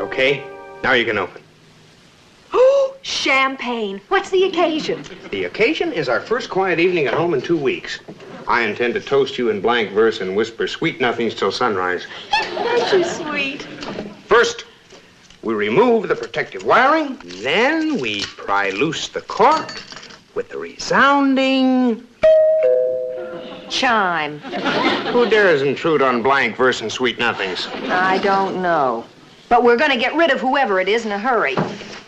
Okay, now you can open. Oh, champagne. What's the occasion? The occasion is our first quiet evening at home in 2 weeks. I intend to toast you in blank verse and whisper sweet nothings till sunrise. Aren't you sweet? First, we remove the protective wiring. Then we pry loose the cork with the resounding chime. Who dares intrude on blank verse and sweet nothings? I don't know. But we're going to get rid of whoever it is in a hurry.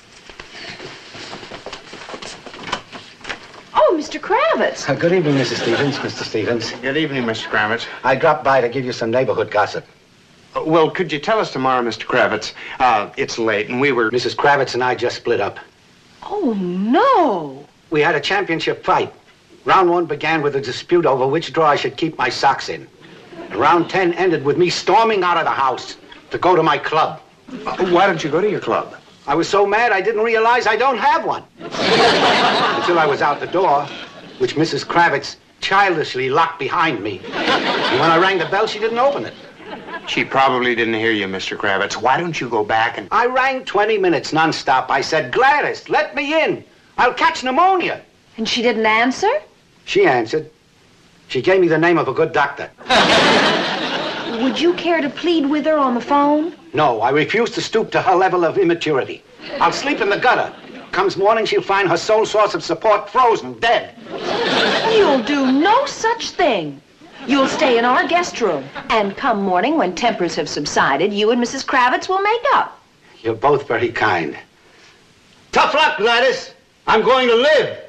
Oh, Mr. Kravitz. Good evening, Mrs. Stevens, Mr. Stevens. Good evening, Mr. Kravitz. I dropped by to give you some neighborhood gossip. Well, could you tell us tomorrow, Mr. Kravitz? It's late, and we were... Mrs. Kravitz and I just split up. Oh, no. We had a championship fight. Round 1 began with a dispute over which drawer I should keep my socks in. And round 10 ended with me storming out of the house to go to my club. Why don't you go to your club? I was so mad I didn't realize I don't have one. Until I was out the door, which Mrs. Kravitz childishly locked behind me. And when I rang the bell, she didn't open it. She probably didn't hear you, Mr. Kravitz. Why don't you go back and... I rang 20 minutes nonstop. I said, Gladys, let me in. I'll catch pneumonia. And she didn't answer? She answered. She gave me the name of a good doctor. Would you care to plead with her on the phone? No, I refuse to stoop to her level of immaturity. I'll sleep in the gutter. Comes morning, she'll find her sole source of support frozen, dead. You'll do no such thing. You'll stay in our guest room. And come morning, when tempers have subsided, you and Mrs. Kravitz will make up. You're both very kind. Tough luck, Gladys. I'm going to live.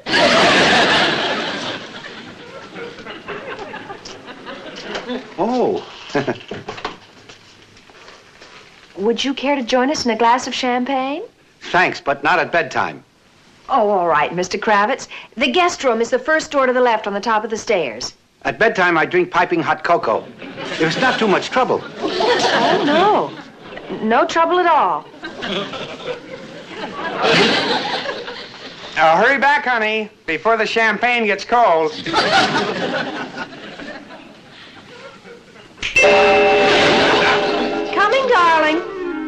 Oh. Would you care to join us in a glass of champagne? Thanks, but not at bedtime. Oh, all right, Mr. Kravitz. The guest room is the first door to the left on the top of the stairs. At bedtime, I drink piping hot cocoa. If it's not too much trouble. Oh, no. No trouble at all. Hurry back, honey, before the champagne gets cold. Coming, darling.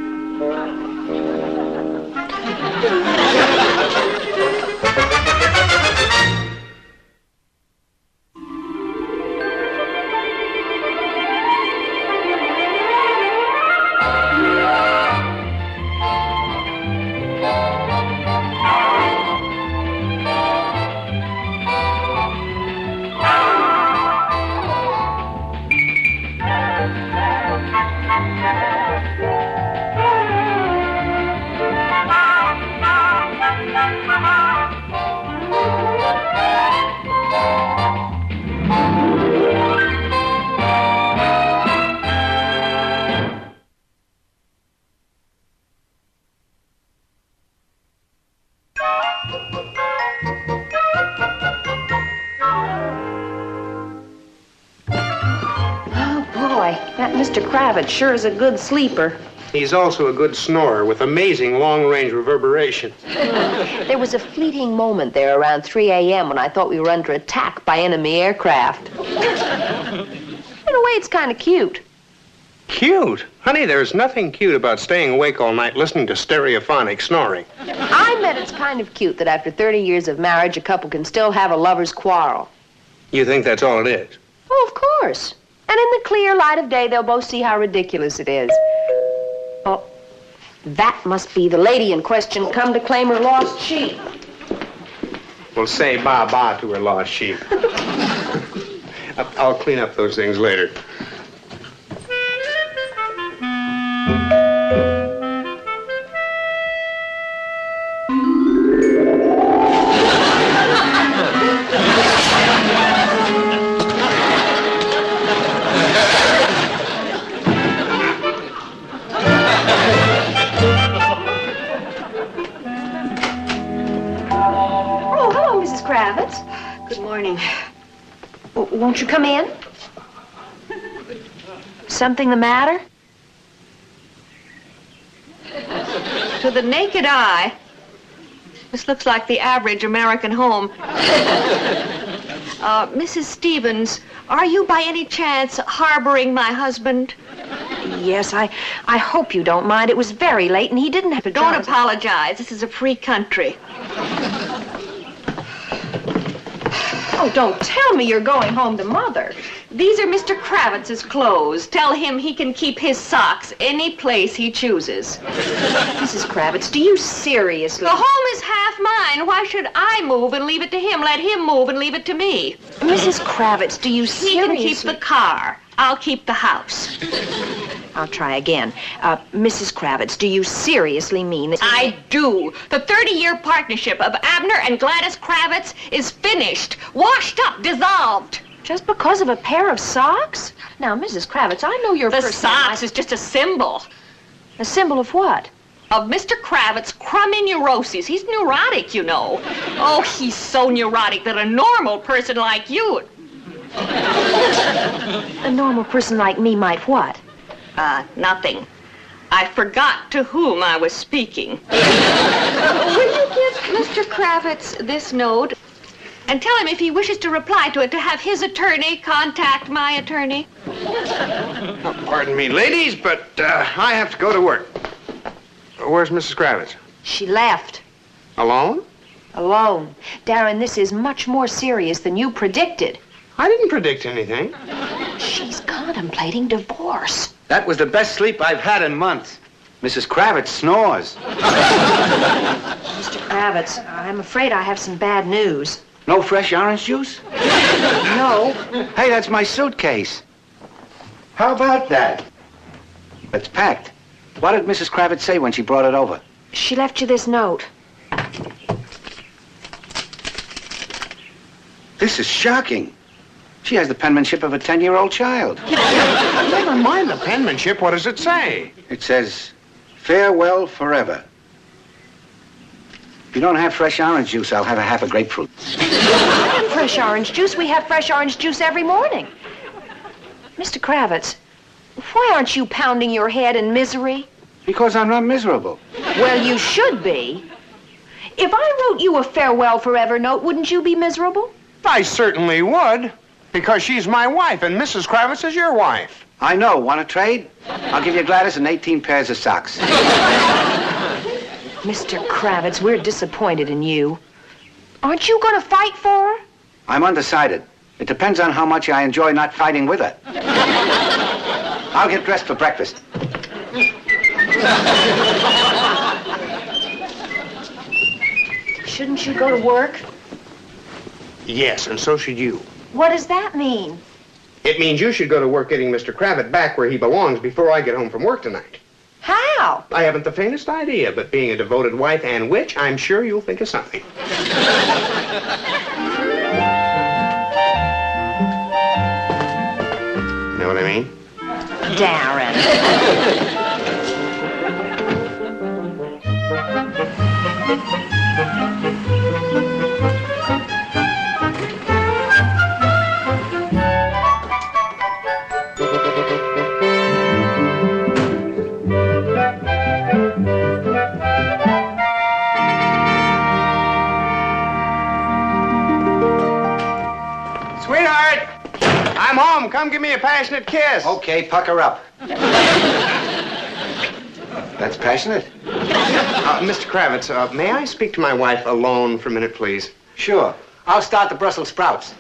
Mr. Kravitz sure is a good sleeper. He's also a good snorer with amazing long-range reverberation. There was a fleeting moment there around 3 a.m. when I thought we were under attack by enemy aircraft. In a way, it's kind of cute. Cute? Honey, there's nothing cute about staying awake all night listening to stereophonic snoring. I meant it's kind of cute that after 30 years of marriage, a couple can still have a lover's quarrel. You think that's all it is? Oh, of course. And in the clear light of day, they'll both see how ridiculous it is. Oh, that must be the lady in question come to claim her lost sheep. Well, say ba-ba to her lost sheep. I'll clean up those things later. Good morning. Won't you come in? Something the matter? To the naked eye, this looks like the average American home. Mrs. Stevens, are you by any chance harboring my husband? Yes, I hope you don't mind. It was very late, and he didn't have to Don't drive. apologize. This is a free country. Oh, don't tell me you're going home to Mother. These are Mr. Kravitz's clothes. Tell him he can keep his socks any place he chooses. Mrs. Kravitz, do you seriously... The home is half mine. Why should I move and leave it to him? Let him move and leave it to me. Mrs. Kravitz, do you He seriously... can keep the car. I'll keep the house. I'll try again. Mrs. Kravitz, do you seriously mean that... I do. The 30-year partnership of Abner and Gladys Kravitz is finished, washed up, dissolved. Just because of a pair of socks? Now, Mrs. Kravitz, I know your The first socks is just a symbol A symbol of what? of Mr. Kravitz's crummy neuroses. He's neurotic, you know. Oh, he's so neurotic that a normal person like you... A normal person like me might what? Nothing. I forgot to whom I was speaking. Will you give Mr. Kravitz this note and tell him if he wishes to reply to it to have his attorney contact my attorney? Pardon me, ladies, but I have to go to work. Where's Mrs. Kravitz? She left. Alone? Alone. Darren, this is much more serious than you predicted. I didn't predict anything. She's contemplating divorce. That was the best sleep I've had in months. Mrs. Kravitz snores. Mr. Kravitz, I'm afraid I have some bad news. No fresh orange juice? No. Hey, that's my suitcase. How about that? It's packed. What did Mrs. Kravitz say when she brought it over? She left you this note. This is shocking. She has the penmanship of a 10-year-old child. Never mind the penmanship. What does it say? It says, farewell forever. If you don't have fresh orange juice, I'll have a half a grapefruit. Fresh orange juice? We have fresh orange juice every morning. Mr. Kravitz, why aren't you pounding your head in misery? Because I'm not miserable. Well, you should be. If I wrote you a farewell forever note, wouldn't you be miserable? I certainly would, because she's my wife, and Mrs. Kravitz is your wife. I know. Want to trade? I'll give you Gladys and 18 pairs of socks. Mr. Kravitz, we're disappointed in you. Aren't you going to fight for her? I'm undecided. It depends on how much I enjoy not fighting with her. I'll get dressed for breakfast. Shouldn't you go to work? Yes, and so should you. What does that mean? It means you should go to work getting Mr. Kravitz back where he belongs before I get home from work tonight. How? I haven't the faintest idea, but being a devoted wife and witch, I'm sure you'll think of something. Know what I mean? Darren. Sweetheart, I'm home. Come give me a passionate kiss. Okay, pucker up. That's passionate. Mr. Kravitz, may I speak to my wife alone for a minute, please? Sure. I'll start the Brussels sprouts.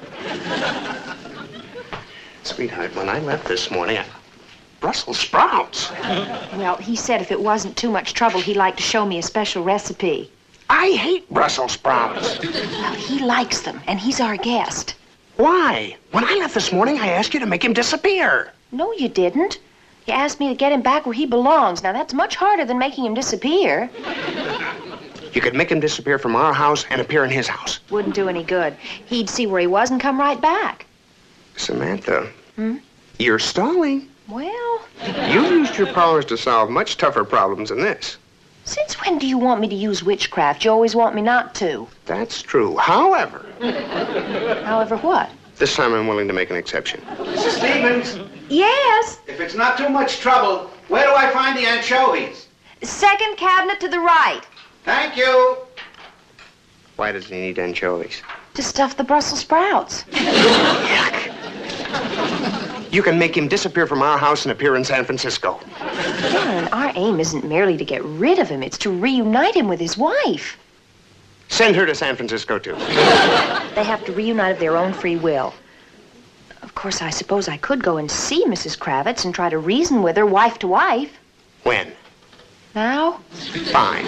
Sweetheart, when I left this morning, Brussels sprouts. Well, he said if it wasn't too much trouble, he'd like to show me a special recipe. I hate Brussels sprouts. Well, he likes them, and he's our guest. Why? When I left this morning, I asked you to make him disappear. No, you didn't. You asked me to get him back where he belongs. Now, that's much harder than making him disappear. You could make him disappear from our house and appear in his house. Wouldn't do any good. He'd see where he was and come right back. Samantha, you're stalling. Well, You used your powers to solve much tougher problems than this. since when do you want me to use witchcraft? You always want me not to. That's true. However, However, what? this time I'm willing to make an exception. Mrs. Stevens, Yes. if it's not too much trouble, where do I find the anchovies? Second cabinet to the right. Thank you. Why does he need anchovies? To stuff the Brussels sprouts. You can make him disappear from our house and appear in San Francisco. Darren, our aim isn't merely to get rid of him. It's to reunite him with his wife. Send her to San Francisco, too. They have to reunite of their own free will. Of course, I suppose I could go and see Mrs. Kravitz and try to reason with her wife to wife. When? Now? Fine.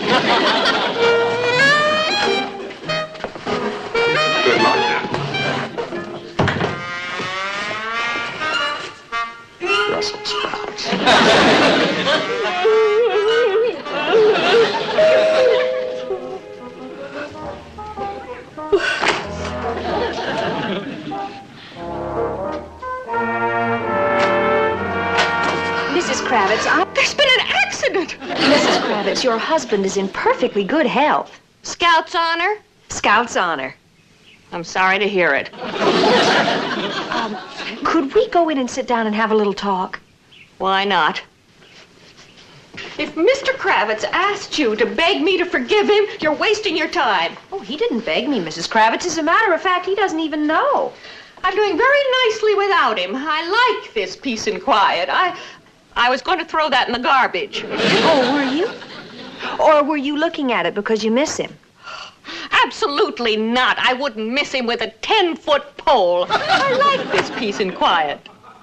Good luck now. Brussels sprouts. Mrs. Kravitz, There's been an accident. Mrs. Kravitz, your husband is in perfectly good health. Scout's honor? Scout's honor. I'm sorry to hear it. Could we go in and sit down and have a little talk? Why not? If Mr. Kravitz asked you to beg me to forgive him, you're wasting your time. Oh, he didn't beg me, Mrs. Kravitz. As a matter of fact, he doesn't even know. I'm doing very nicely without him. I like this peace and quiet. I was going to throw that in the garbage. Oh, were you? Or were you looking at it because you miss him? Absolutely not. I wouldn't miss him with a 10-foot pole. I like this peace and quiet.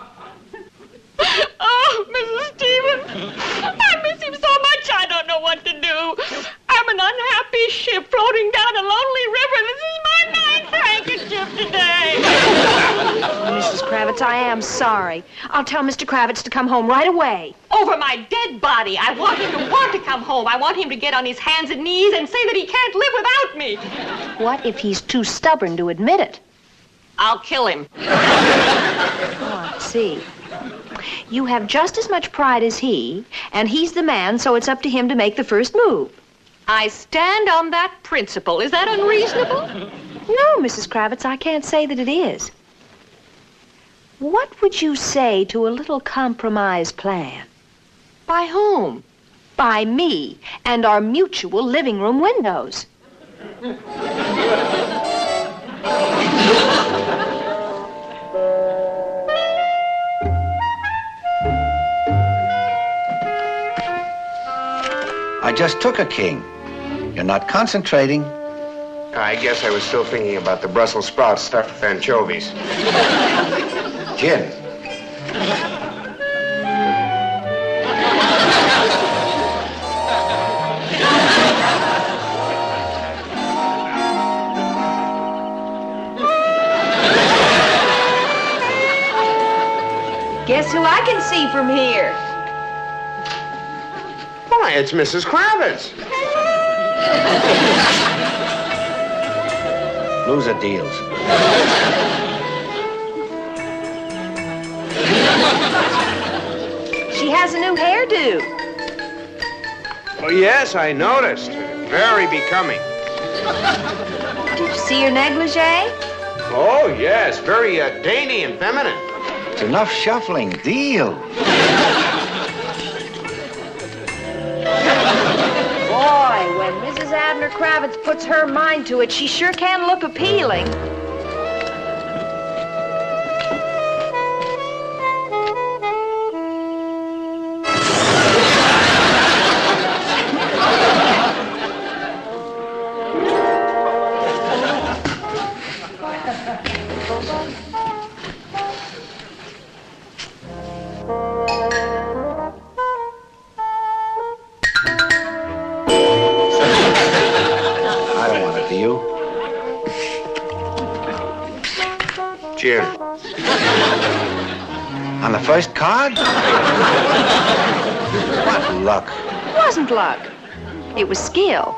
Oh, Mrs. Stevens, I miss him so much I don't know what to do. I'm an unhappy ship floating down a lonely river. This is my ninth handkerchief today. Mrs. Kravitz, I am sorry. I'll tell Mr. Kravitz to come home right away. Over my dead body. I want him to want to come home. I want him to get on his hands and knees and say that he can't live without me. What if he's too stubborn to admit it? I'll kill him. Oh, I see. You have just as much pride as he, and he's the man, so it's up to him to make the first move. I stand on that principle. Is that unreasonable? No, Mrs. Kravitz, I can't say that it is. What would you say to a little compromise plan? By whom? By me and our mutual living room windows. I just took a king. You're not concentrating. I guess I was still thinking about the Brussels sprouts stuffed with anchovies. Gin. Guess who I can see from here? Why, it's Mrs. Kravitz. Loser deals. She has a new hairdo. Oh, yes, I noticed. Very becoming. Did you see her negligee? Oh, yes, very dainty and feminine. It's enough shuffling. Deal. Boy, when Mrs. Abner Kravitz puts her mind to it, she sure can look appealing. Gin. On the first card? What luck. It wasn't luck. It was skill.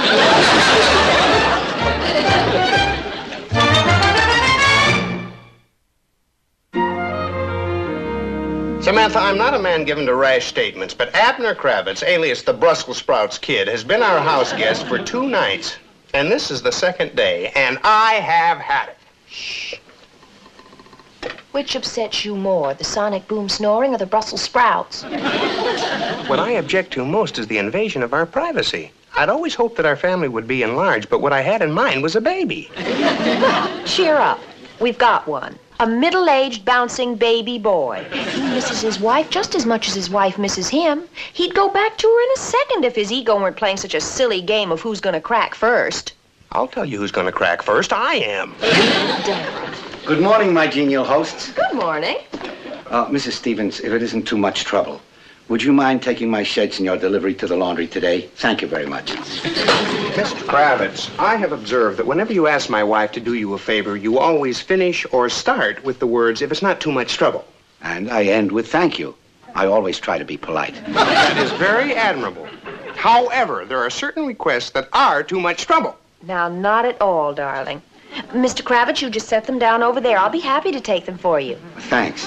Samantha, I'm not a man given to rash statements, but Abner Kravitz, alias the Brussels Sprouts Kid, has been our house guest for 2 nights. And this is the 2nd day, and I have had it. Shh. Which upsets you more, the sonic boom snoring or the Brussels sprouts? What I object to most is the invasion of our privacy. I'd always hoped that our family would be enlarged, but what I had in mind was a baby. Cheer up. We've got one. A middle-aged, bouncing baby boy. He misses his wife just as much as his wife misses him. He'd go back to her in a second if his ego weren't playing such a silly game of who's going to crack first. I'll tell you who's going to crack first. I am. Darren. Good morning, my genial hosts. Good morning. Mrs. Stevens, if it isn't too much trouble, would you mind taking my shirts in your delivery to the laundry today? Thank you very much. Mr. Kravitz, I have observed that whenever you ask my wife to do you a favor, you always finish or start with the words, if it's not too much trouble. And I end with thank you. I always try to be polite. That is very admirable. However, there are certain requests that are too much trouble. Now, not at all, darling. Mr. Kravitz, you just set them down over there. I'll be happy to take them for you. Thanks.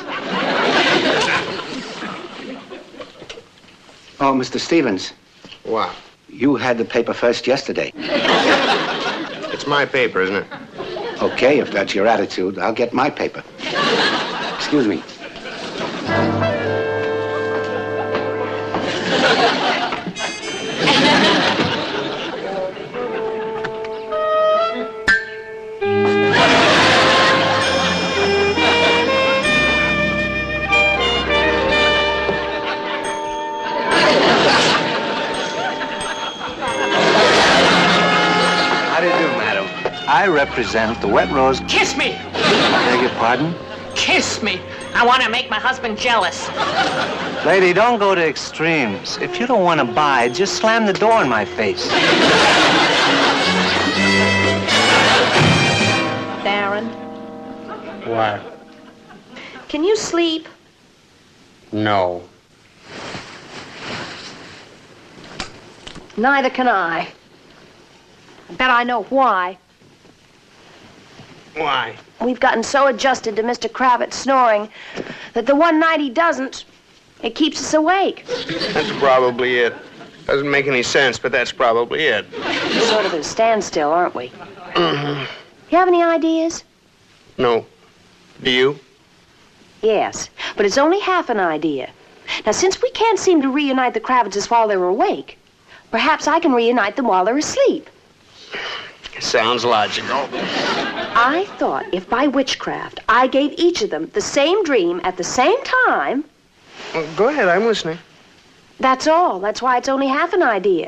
Oh, Mr. Stevens. What? You had the paper first yesterday. It's my paper, isn't it? Okay, if that's your attitude, I'll get my paper. Excuse me. I represent the Wet Rose. Kiss me! I beg your pardon? Kiss me! I want to make my husband jealous. Lady, don't go to extremes. If you don't want to buy, just slam the door in my face. Darren, What? can you sleep? No. Neither can I. I bet I know why. Why? We've gotten so adjusted to Mr. Kravitz snoring that the one night he doesn't, it keeps us awake. That's probably it. Doesn't make any sense, but that's probably it. We're sort of at a standstill, aren't we? Mm-hmm. You have any ideas? No. Do you? Yes, but it's only half an idea. Now, since we can't seem to reunite the Kravitzes while they're awake, perhaps I can reunite them while they're asleep. Sounds logical. I thought if by witchcraft I gave each of them the same dream at the same time... Well, go ahead, I'm listening. That's all. That's why it's only half an idea.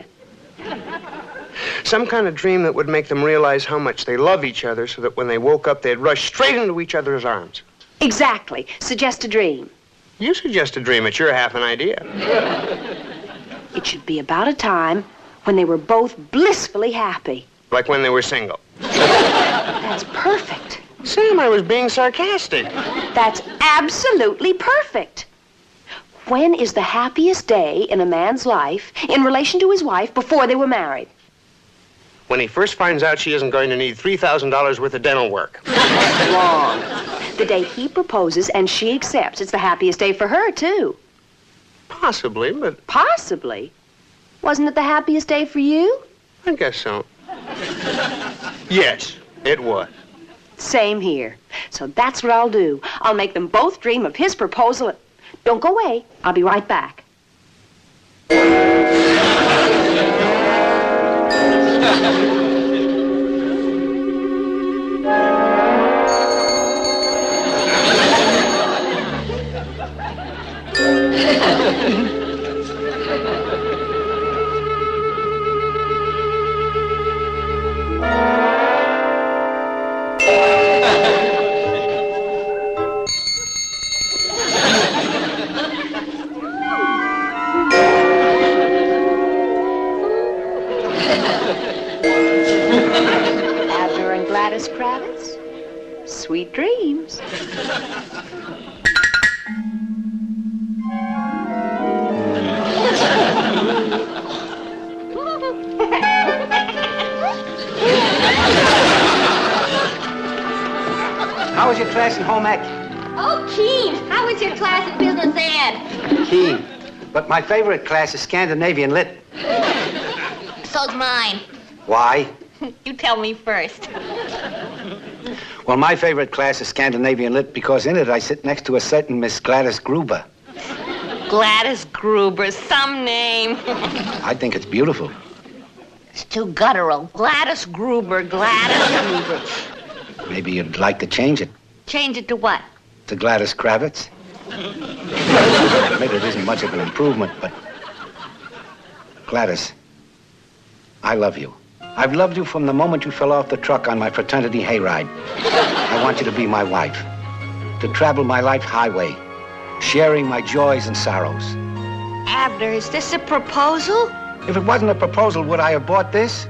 Some kind of dream that would make them realize how much they love each other so that when they woke up, they'd rush straight into each other's arms. Exactly. Suggest a dream. You suggest a dream. It's your half an idea. It should be about a time when they were both blissfully happy. Like when they were single. That's perfect. Sam, I was being sarcastic. That's absolutely perfect. When is the happiest day in a man's life in relation to his wife before they were married? When he first finds out she isn't going to need $3,000 worth of dental work. Wrong. The day he proposes and she accepts. It's the happiest day for her, too. Possibly, but Possibly. Wasn't it the happiest day for you? I guess so. Yes, it was. Same here. So that's what I'll do. I'll make them both dream of his proposal. Don't go away. I'll be right back. Abner and Gladys Kravitz. Sweet dreams. How was your class in home ec? Oh, Keen, how was your class in business ed? Keen. But my favorite class is Scandinavian Lit. So's mine. Why? You tell me first. Well, my favorite class is Scandinavian Lit because in it I sit next to a certain Miss Gladys Gruber. Gladys Gruber, some name. I think it's beautiful. It's too guttural. Gladys Gruber, Gladys Gruber. Maybe you'd like to change it. Change it to what? To Gladys Kravitz. I admit it isn't much of an improvement, but... Gladys, I love you. I've loved you from the moment you fell off the truck on my fraternity hayride. I want you to be my wife. To travel my life highway, sharing my joys and sorrows. Abner, is this a proposal? If it wasn't a proposal, would I have bought this?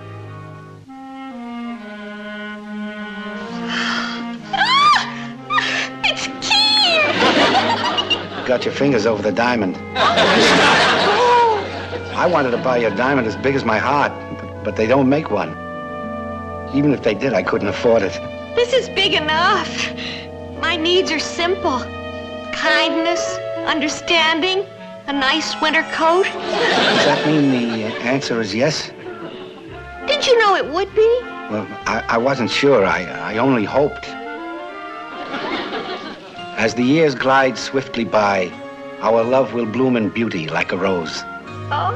It's Keith! Got your fingers over the diamond. I wanted to buy you a diamond as big as my heart, but they don't make one. Even if they did, I couldn't afford it. This is big enough. My needs are simple. Kindness, understanding, a nice winter coat. Does that mean the answer is yes? Did you know it would be? Well, I wasn't sure. I only hoped. As the years glide swiftly by, our love will bloom in beauty like a rose. Oh.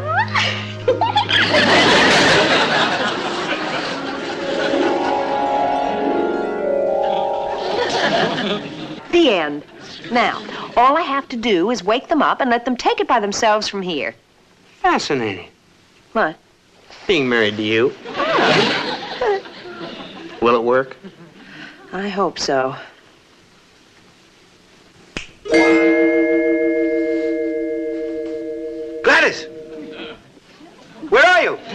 The end. Now, all I have to do is wake them up and let them take it by themselves from here. Fascinating. What? Being married to you. Will it work? I hope so. Gladys! Where are you?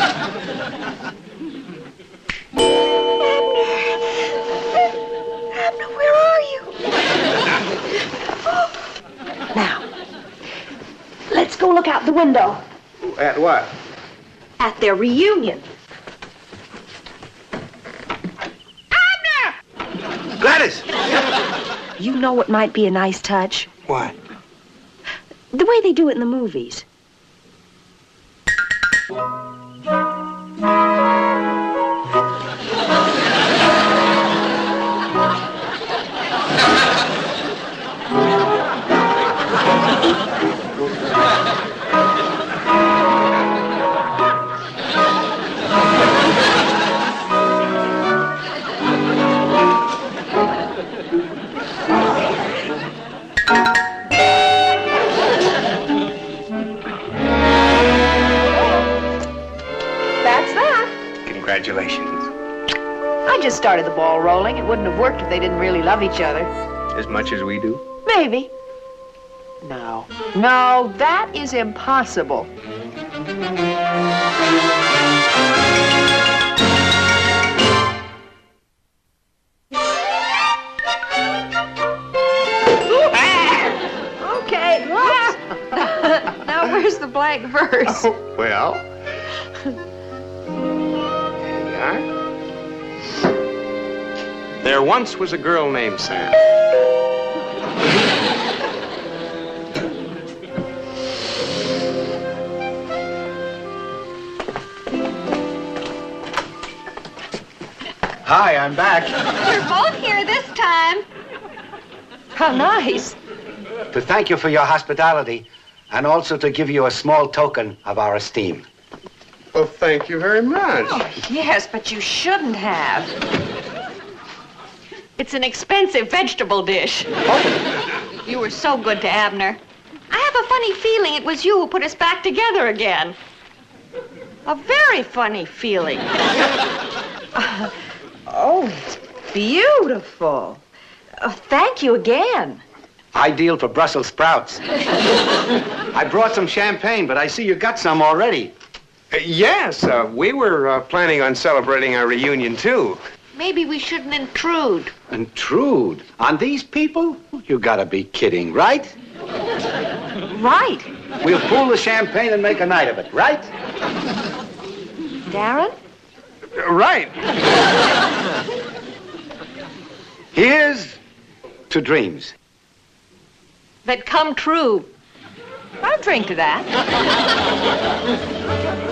Abner, where are you? Now, let's go look out the window. At what? At their reunion. Gladys! You know what might be a nice touch? What? The way they do it in the movies. Congratulations. I just started the ball rolling. It wouldn't have worked if they didn't really love each other. As much as we do? Maybe. No. No, that is impossible. Okay. Now where's the blank verse? Oh, well. There once was a girl named Sam. Hi, I'm back. You're both here this time. How nice. To thank you for your hospitality, and also to give you a small token of our esteem. Well, thank you very much. Oh, yes, but you shouldn't have. It's an expensive vegetable dish. Oh. You were so good to Abner. I have a funny feeling it was you who put us back together again. A very funny feeling. Oh, it's beautiful. Thank you again. Ideal for Brussels sprouts. I brought some champagne, but I see you got some already. Yes, we were planning on celebrating our reunion, too. Maybe we shouldn't intrude. Intrude? On these people? You gotta be kidding, right? Right. We'll pool the champagne and make a night of it, right? Darren? Right. Here's to dreams. That come true. I'll drink to that.